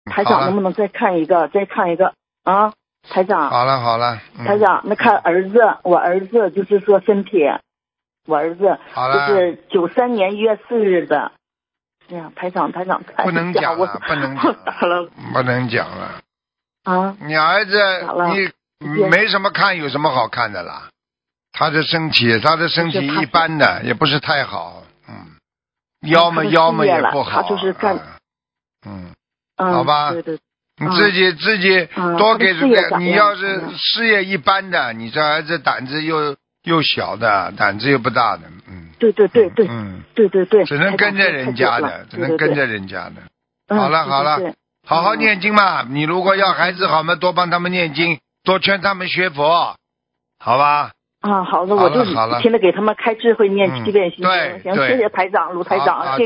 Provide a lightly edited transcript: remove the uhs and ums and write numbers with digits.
台长能不能再看一个啊？台长。 好了。 台长，那看儿子，我儿子就是说身体，我儿子就是93年1月4日的。哎呀，台长看一下， 不能讲了，不能讲了。 啊， 你儿子你没什么看，有什么好看的啦？他的身体一般的，也不是太好，腰嘛也不好， 他就是干， 好吧， 对， 你自己多给这个，你要是事业一般的，你这儿子胆子又小的，胆子又不大的， 对，对， 只能跟着人家的，好了，好好念经嘛。你如果要孩子好嘛，多帮他们念经，多劝他们学佛，好吧？ 好的，我就不停的给他们开智慧念7遍心经。行，谢谢台长，卢台长，谢谢。